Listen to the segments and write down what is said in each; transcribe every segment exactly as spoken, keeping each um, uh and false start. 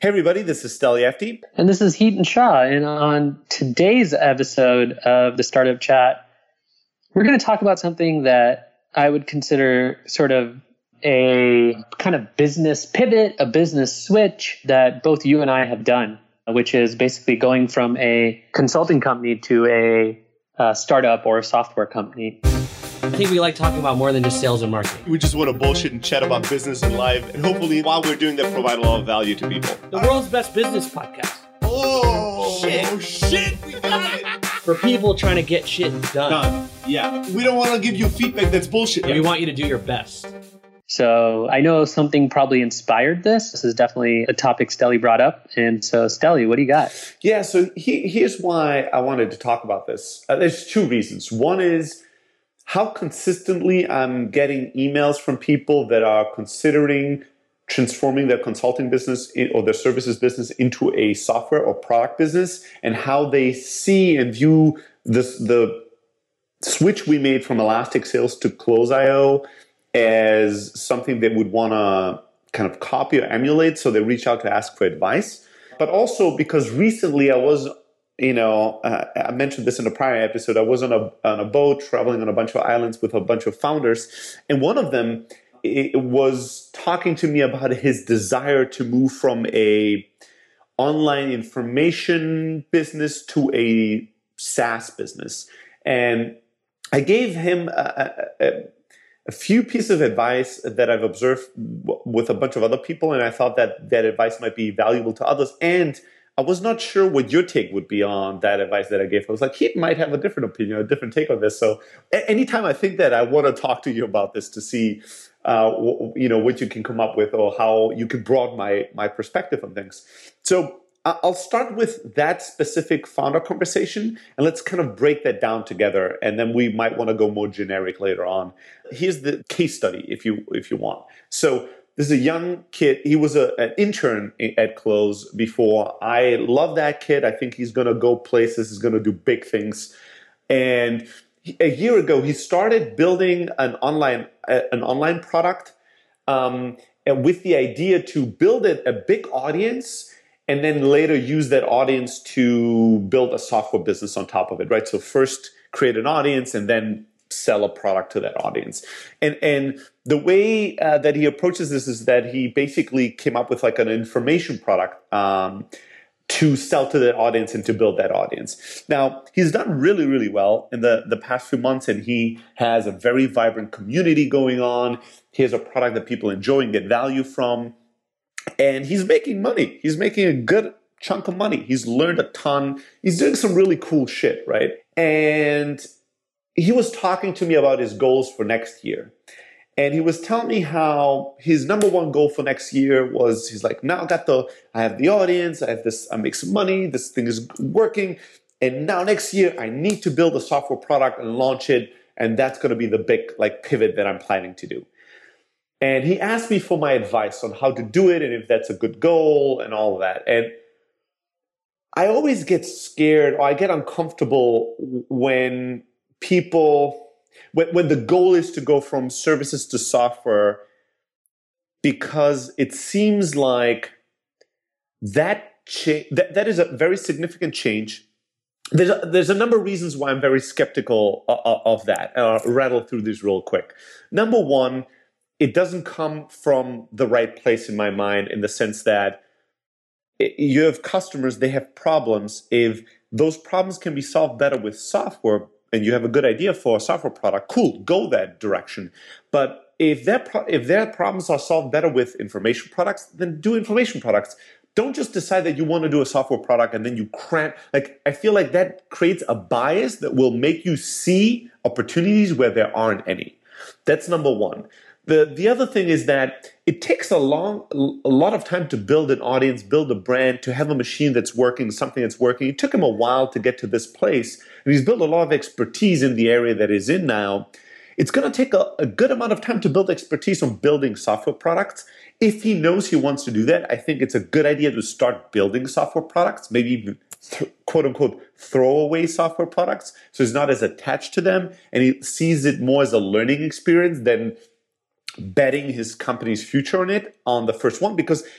Hey everybody, this is Steli Efti. And this is Heaton Shaw. And on today's episode of the Startup Chat, we're going to talk about something that I would consider sort of a kind of business pivot, a business switch that both you and I have done, which is basically going from a consulting company to a, a startup or a software company. I think we like talking about more than just sales and marketing. We just want to bullshit and chat about business and life, and hopefully while we're doing that, provide a lot of value to people. The world's best business podcast. Oh, shit. Oh, shit. We got it. For people trying to get shit done. Done. Yeah. We don't want to give you feedback that's bullshit. Yeah, we want you to do your best. So I know something probably inspired this. This is definitely a topic Steli brought up. And so, Steli, what do you got? Yeah, so he, here's why I wanted to talk about this. Uh, there's two reasons. One is how consistently I'm getting emails from people that are considering transforming their consulting business in, or their services business into a software or product business, and how they see and view this, the switch we made from Elastic Sales to Close dot I O as something they would want to kind of copy or emulate, so they reach out to ask for advice. But also because recently I was You know, uh, I mentioned this in a prior episode. I was on a on a boat traveling on a bunch of islands with a bunch of founders, and one of them it, was talking to me about his desire to move from a online information business to a SaaS business. And I gave him a, a, a few pieces of advice that I've observed w- with a bunch of other people, and I thought that that advice might be valuable to others. And I was not sure what your take would be on that advice that I gave. I was like, he might have a different opinion, a different take on this. So a- anytime I think that, I want to talk to you about this to see, uh, w- you know, what you can come up with or how you can broaden my, my perspective on things. So I- I'll start with that specific founder conversation, and let's kind of break that down together. And then we might want to go more generic later on. Here's the case study, if you if you want. So this is a young kid. He was a, an intern at Close before. I love that kid. I think he's going to go places. He's going to do big things. And he, a year ago, he started building an online uh, an online product um, and with the idea to build it a big audience, and then later use that audience to build a software business on top of it. Right. So first create an audience, and then sell a product to that audience. And and the way uh, that he approaches this is that he basically came up with like an information product um, to sell to that audience and to build that audience. Now, he's done really, really well in the, the past few months, and he has a very vibrant community going on. He has a product that people enjoy and get value from. And he's making money. He's making a good chunk of money. He's learned a ton. He's doing some really cool shit, right? And he was talking to me about his goals for next year. And he was telling me how his number one goal for next year was, he's like, now I got the, I have the audience, I have this, I make some money, this thing is working. And now next year I need to build a software product and launch it. And that's going to be the big like pivot that I'm planning to do. And he asked me for my advice on how to do it and if that's a good goal and all of that. And I always get scared or I get uncomfortable when people, when, when the goal is to go from services to software, because it seems like that cha- that, that is a very significant change. There's a, there's a number of reasons why I'm very skeptical of, of that. I'll rattle through these real quick. Number one, it doesn't come from the right place in my mind, in the sense that you have customers, they have problems. If those problems can be solved better with software, and you have a good idea for a software product, cool, go that direction. But if their pro- if their problems are solved better with information products, then do information products. Don't just decide that you want to do a software product and then you cram. Like, I feel like that creates a bias that will make you see opportunities where there aren't any. That's number one. The the other thing is that it takes a long, a lot of time to build an audience, build a brand, to have a machine that's working, something that's working. It took him a while to get to this place, and he's built a lot of expertise in the area that he's in now. It's going to take a, a good amount of time to build expertise on building software products. If he knows he wants to do that, I think it's a good idea to start building software products, maybe even th- quote unquote throwaway software products, so he's not as attached to them, and he sees it more as a learning experience than betting his company's future on it on the first one. Because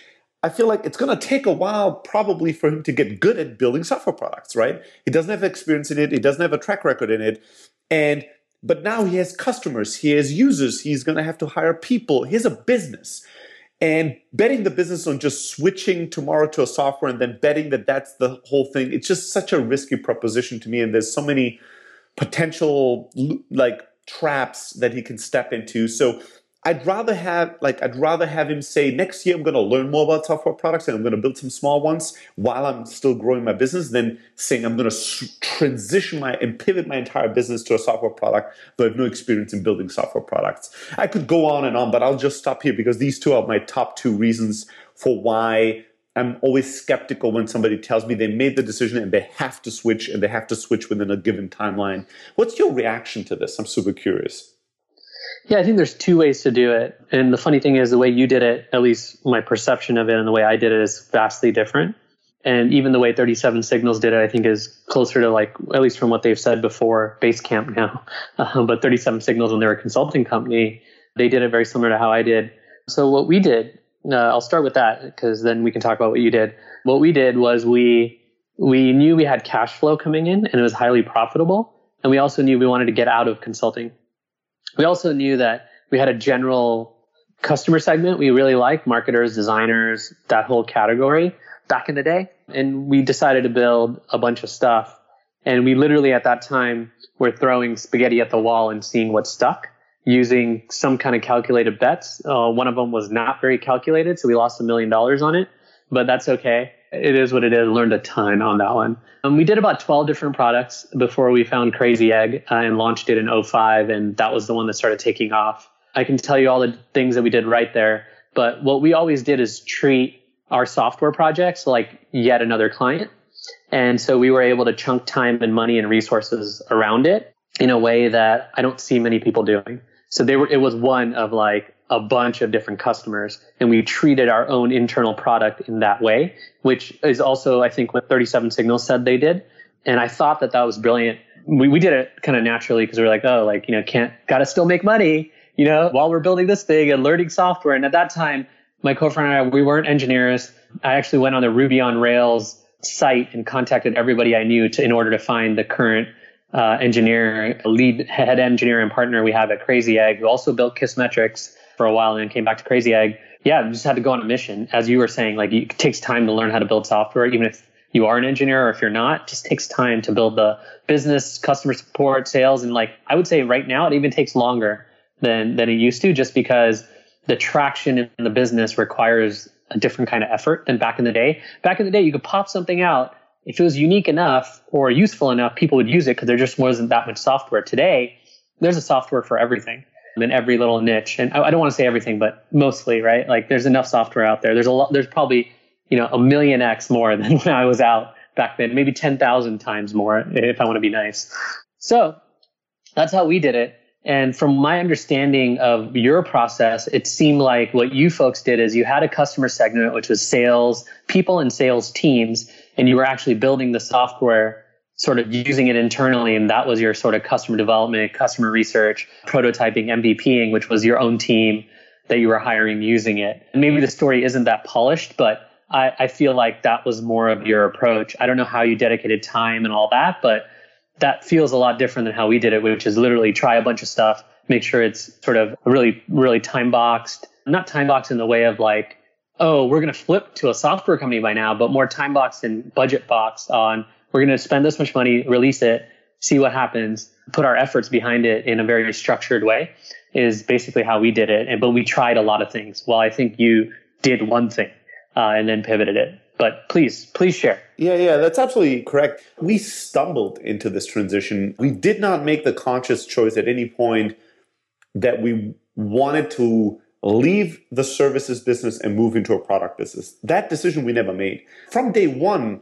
I feel like it's going to take a while probably for him to get good at building software products, right? He doesn't have experience in it. He doesn't have a track record in it. And but now he has customers. He has users. He's going to have to hire people. He has a business. And betting the business on just switching tomorrow to a software and then betting that that's the whole thing, it's just such a risky proposition to me. And there's so many potential like traps that he can step into. So I'd rather have like I'd rather have him say next year I'm going to learn more about software products and I'm going to build some small ones while I'm still growing my business than saying I'm going to s- transition my and pivot my entire business to a software product but I have no experience in building software products. I could go on and on, but I'll just stop here because these two are my top two reasons for why I'm always skeptical when somebody tells me they made the decision and they have to switch and they have to switch within a given timeline. What's your reaction to this? I'm super curious. Yeah, I think there's two ways to do it. And the funny thing is the way you did it, at least my perception of it and the way I did it is vastly different. And even the way thirty-seven Signals did it, I think is closer to like, at least from what they've said before, Basecamp now. Uh, but thirty-seven Signals, when they're a consulting company, they did it very similar to how I did. So what we did, uh, I'll start with that because then we can talk about what you did. What we did was we we knew we had cash flow coming in and it was highly profitable. And we also knew we wanted to get out of consulting. We also knew that we had a general customer segment we really liked, marketers, designers, that whole category back in the day. And we decided to build a bunch of stuff. And we literally at that time were throwing spaghetti at the wall and seeing what stuck using some kind of calculated bets. Uh, one of them was not very calculated, so we lost a million dollars on it, but that's okay. It is what it is. Learned a ton on that one. Um, we did about twelve different products before we found Crazy Egg uh, and launched it in oh five. And that was the one that started taking off. I can tell you all the things that we did right there. But what we always did is treat our software projects like yet another client. And so we were able to chunk time and money and resources around it in a way that I don't see many people doing. So they were, it was one of like a bunch of different customers, and we treated our own internal product in that way, which is also, I think, what thirty-seven Signals said they did. And I thought that that was brilliant. We we did it kind of naturally because we were like, oh, like, you know, can't, gotta still make money, you know, while we're building this thing and learning software. And at that time, my co-founder and I, we weren't engineers. I actually went on the Ruby on Rails site and contacted everybody I knew to, in order to find the current uh, engineer, lead head engineer and partner we have at Crazy Egg, who also built Kissmetrics for a while and then came back to Crazy Egg. Yeah, we just had to go on a mission. As you were saying, like it takes time to learn how to build software, even if you are an engineer or if you're not, it just takes time to build the business, customer support, sales. And like, I would say right now, it even takes longer than, than it used to, just because the traction in the business requires a different kind of effort than back in the day. Back in the day, you could pop something out. If it was unique enough or useful enough, people would use it because there just wasn't that much software. Today, there's a software for everything in every little niche. And I don't want to say everything, but mostly, right? Like there's enough software out there. There's a lot, there's probably, you know, a million X more than when I was out back then, maybe ten thousand times more if I want to be nice. So that's how we did it. And from my understanding of your process, it seemed like what you folks did is you had a customer segment, which was sales people and sales teams, and you were actually building the software, sort of using it internally. And that was your sort of customer development, customer research, prototyping, MVPing, which was your own team that you were hiring using it. And maybe the story isn't that polished, but I, I feel like that was more of your approach. I don't know how you dedicated time and all that, but that feels a lot different than how we did it, which is literally try a bunch of stuff, make sure it's sort of really, really time boxed, not time boxed in the way of like, oh, we're going to flip to a software company by now, but more time boxed and budget boxed on, we're going to spend this much money, release it, see what happens, put our efforts behind it in a very structured way is basically how we did it. And, but we tried a lot of things. Well, I think you did one thing uh, and then pivoted it. But please, please share. Yeah, yeah, that's absolutely correct. We stumbled into this transition. We did not make the conscious choice at any point that we wanted to leave the services business and move into a product business. That decision we never made. From day one,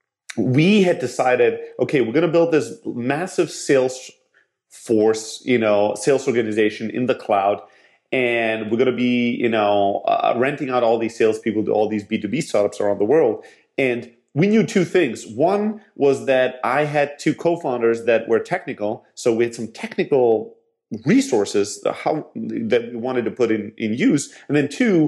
we had decided, okay, we're going to build this massive sales force, you know, sales organization in the cloud. And we're going to be, you know, uh, renting out all these salespeople to all these B two B startups around the world. And we knew two things. One was that I had two co-founders that were technical. So we had some technical resources how, that we wanted to put in, in use. And then two,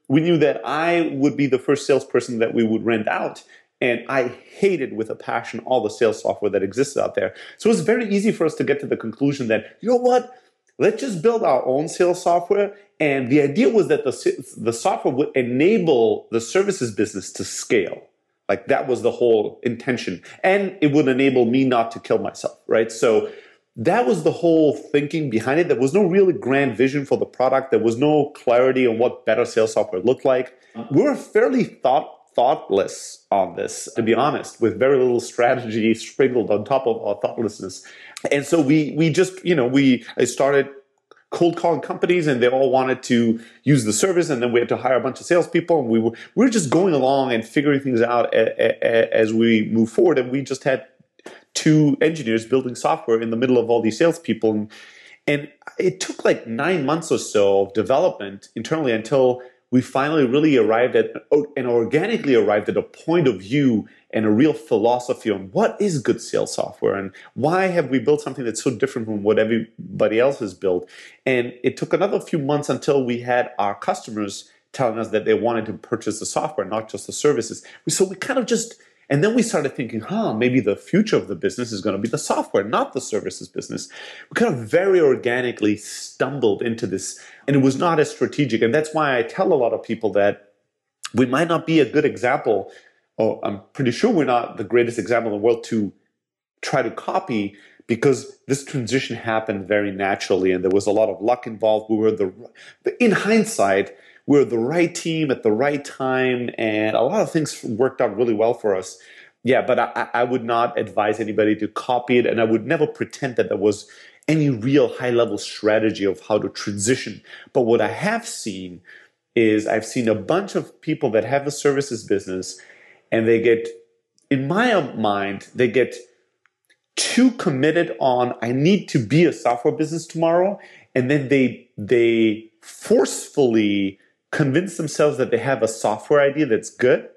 we knew that I would be the first salesperson that we would rent out. And I hated with a passion all the sales software that existed out there. So it was very easy for us to get to the conclusion that, you know what, let's just build our own sales software. And the idea was that the, the software would enable the services business to scale. Like that was the whole intention. And it would enable me not to kill myself, right? So that was the whole thinking behind it. There was no really grand vision for the product. There was no clarity on what better sales software looked like. We were fairly thought thoughtless on this, to be honest, with very little strategy sprinkled on top of our thoughtlessness. And so we we just, you know, we I started cold calling companies and they all wanted to use the service, and then we had to hire a bunch of salespeople, and we were we were just going along and figuring things out a, a, a, as we move forward. And we just had two engineers building software in the middle of all these salespeople. And, and it took like nine months or so of development internally until we finally really arrived at and organically arrived at a point of view and a real philosophy on what is good sales software and why have we built something that's so different from what everybody else has built. And it took another few months until we had our customers telling us that they wanted to purchase the software, not just the services. So we kind of just, and then we started thinking, huh, maybe the future of the business is going to be the software, not the services business. We kind of very organically stumbled into this, and it was not as strategic. And that's why I tell a lot of people that we might not be a good example, or I'm pretty sure we're not the greatest example in the world to try to copy, because this transition happened very naturally, and there was a lot of luck involved. We were the, in hindsight, we were the right team at the right time, and a lot of things worked out really well for us. Yeah, but I, I would not advise anybody to copy it, and I would never pretend that there was any real high-level strategy of how to transition. But what I have seen is I've seen a bunch of people that have a services business, and they get, in my mind, they get too committed on, I need to be a software business tomorrow, and then they they forcefully convince themselves that they have a software idea that's good,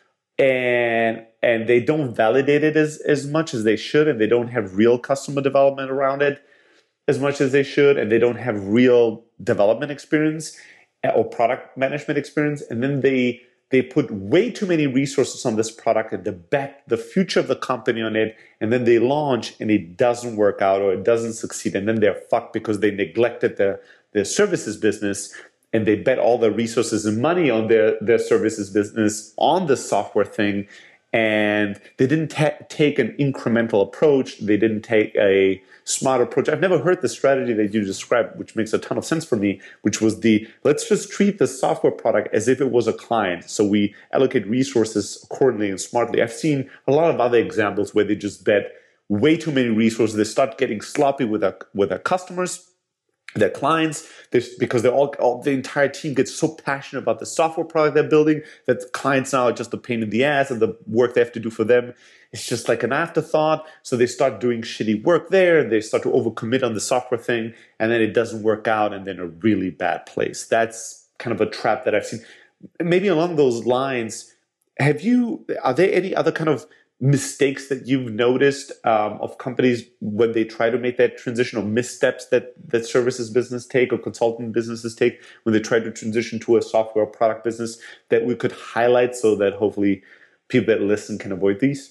and and they don't validate it as, as much as they should, and they don't have real customer development around it as much as they should, and they don't have real development experience or product management experience, and then they they put way too many resources on this product and they bet the future of the company on it, and then they launch and it doesn't work out or it doesn't succeed, and then they're fucked because they neglected their, their services business, and they bet all their resources and money on their, their services business on the software thing, and they didn't ta- take an incremental approach. They didn't take a smart approach. I've never heard the strategy that you described, which makes a ton of sense for me, which was the, let's just treat the software product as if it was a client. So we allocate resources accordingly and smartly. I've seen a lot of other examples where they just bet way too many resources. They start getting sloppy with their, with their customers, their clients, because they're all, all the entire team gets so passionate about the software product they're building that the clients now are just a pain in the ass, and the work they have to do for them is just like an afterthought. So they start doing shitty work there. They start to overcommit on the software thing, and then it doesn't work out, and then a really bad place. That's kind of a trap that I've seen. Maybe along those lines, have you? Are there any other kind of mistakes that you've noticed um, of companies when they try to make that transition, or missteps that that services business take or consultant businesses take when they try to transition to a software product business that we could highlight so that hopefully people that listen can avoid these?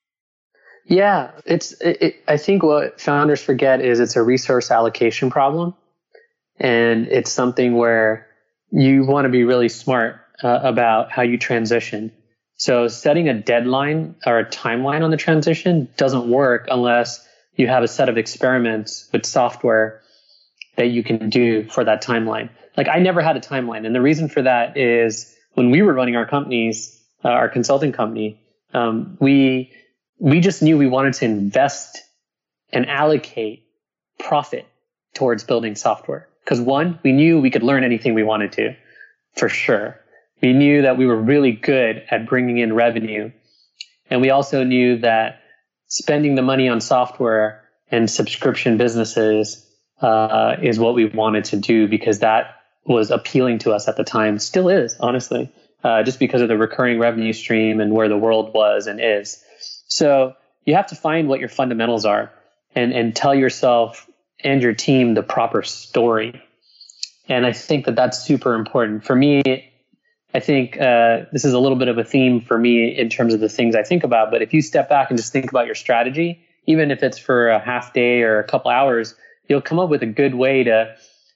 Yeah, it's. It, it, I think what founders forget is it's a resource allocation problem, and it's something where you want to be really smart uh, about how you transition. So setting a deadline or a timeline on the transition doesn't work unless you have a set of experiments with software that you can do for that timeline. Like I never had a timeline. And the reason for that is when we were running our companies, uh, our consulting company, um, we, we just knew we wanted to invest and allocate profit towards building software. Because one, we knew we could learn anything we wanted to, for sure. We knew that we were really good at bringing in revenue. And we also knew that spending the money on software and subscription businesses uh, is what we wanted to do, because that was appealing to us at the time. Still is, honestly, uh, just because of the recurring revenue stream and where the world was and is. So you have to find what your fundamentals are and, and tell yourself and your team the proper story. And I think that that's super important. For me, I think uh, this is a little bit of a theme for me in terms of the things I think about. But if you step back and just think about your strategy, even if it's for a half day or a couple hours, you'll come up with a good way to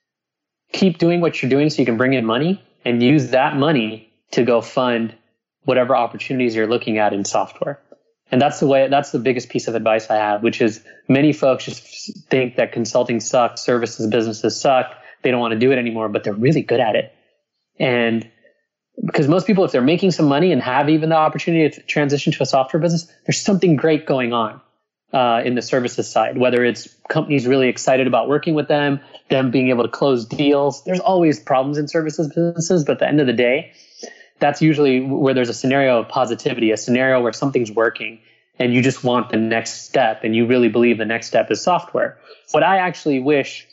keep doing what you're doing so you can bring in money and use that money to go fund whatever opportunities you're looking at in software. And that's the way, that's the biggest piece of advice I have, which is many folks just think that consulting sucks, services businesses suck. They don't want to do it anymore, but they're really good at it. And because most people, if they're making some money and have even the opportunity to transition to a software business, there's something great going on uh, in the services side, whether it's companies really excited about working with them, them being able to close deals. There's always problems in services businesses, but at the end of the day, that's usually where there's a scenario of positivity, a scenario where something's working and you just want the next step and you really believe the next step is software. What I actually wish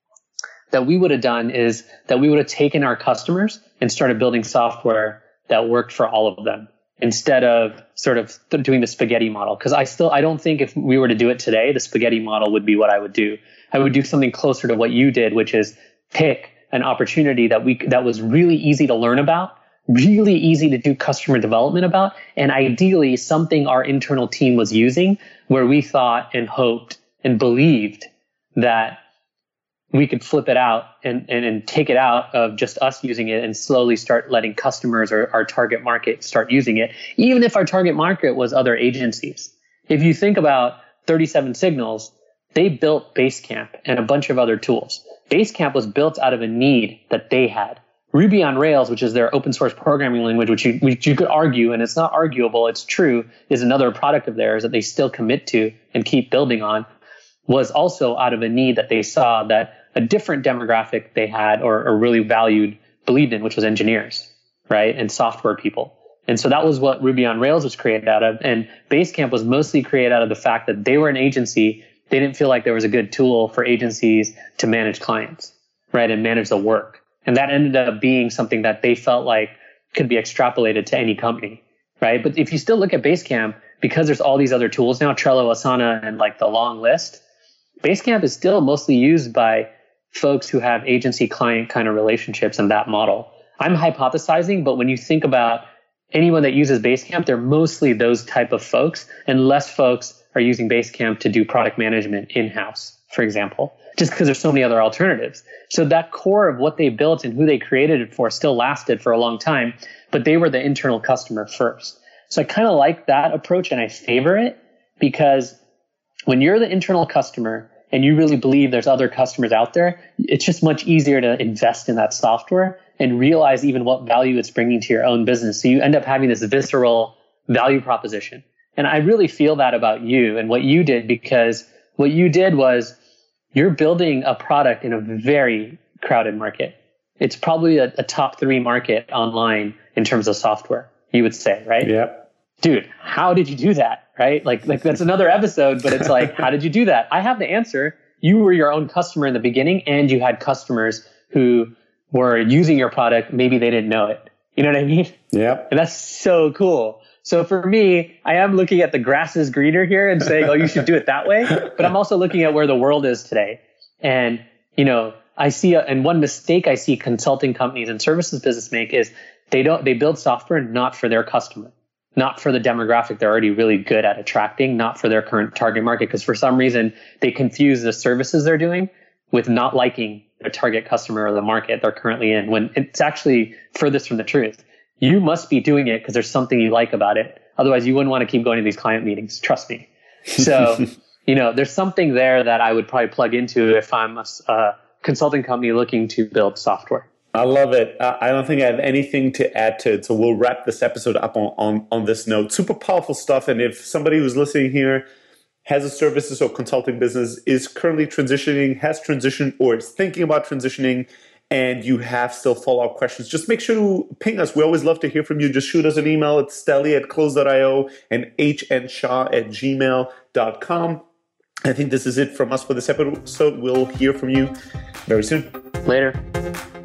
that we would have done is that we would have taken our customers and started building software that worked for all of them instead of sort of doing the spaghetti model. Because I still, I don't think if we were to do it today, the spaghetti model would be what I would do. I would do something closer to what you did, which is pick an opportunity that we that was really easy to learn about, really easy to do customer development about, and ideally something our internal team was using where we thought and hoped and believed that we could flip it out and, and, and take it out of just us using it and slowly start letting customers or our target market start using it, even if our target market was other agencies. If you think about thirty-seven Signals, they built Basecamp and a bunch of other tools. Basecamp was built out of a need that they had. Ruby on Rails, which is their open source programming language, which you, which you could argue, and it's not arguable, it's true, is another product of theirs that they still commit to and keep building on, was also out of a need that they saw that a different demographic they had or, or really valued, believed in, which was engineers, right? And software people. And so that was what Ruby on Rails was created out of. And Basecamp was mostly created out of the fact that they were an agency. They didn't feel like there was a good tool for agencies to manage clients, right? And manage the work. And that ended up being something that they felt like could be extrapolated to any company, right? But if you still look at Basecamp, because there's all these other tools now, Trello, Asana, and like the long list, Basecamp is still mostly used by folks who have agency client kind of relationships in that model. I'm hypothesizing, but when you think about anyone that uses Basecamp, they're mostly those type of folks, and less folks are using Basecamp to do product management in-house, for example, just because there's so many other alternatives. So that core of what they built and who they created it for still lasted for a long time, but they were the internal customer first. So I kind of like that approach and I favor it, because when you're the internal customer and you really believe there's other customers out there, it's just much easier to invest in that software and realize even what value it's bringing to your own business. So you end up having this visceral value proposition. And I really feel that about you and what you did, because what you did was you're building a product in a very crowded market. It's probably a, a top three market online in terms of software, you would say, right? Yep. Dude, how did you do that? Right? Like, like that's another episode, but it's like, how did you do that? I have the answer. You were your own customer in the beginning, and you had customers who were using your product. Maybe they didn't know it. You know what I mean? Yeah. And that's so cool. So for me, I am looking at the grass is greener here and saying, oh, you should do it that way. But I'm also looking at where the world is today. And, you know, I see, a, and one mistake I see consulting companies and services business make is they don't, they build software not for their customer, not for the demographic they're already really good at attracting, not for their current target market. Because for some reason, they confuse the services they're doing with not liking their target customer or the market they're currently in, when it's actually furthest from the truth. You must be doing it because there's something you like about it. Otherwise, you wouldn't want to keep going to these client meetings. Trust me. So, you know, there's something there that I would probably plug into if I'm a, a consulting company looking to build software. I love it. I don't think I have anything to add to it. So we'll wrap this episode up on, on, on this note. Super powerful stuff. And if somebody who's listening here has a services or consulting business, is currently transitioning, has transitioned, or is thinking about transitioning, and you have still follow-up questions, just make sure to ping us. We always love to hear from you. Just shoot us an email at stelly at close dot io and hnshaw at gmail dot com. I think this is it from us for this episode. We'll hear from you very soon. Later.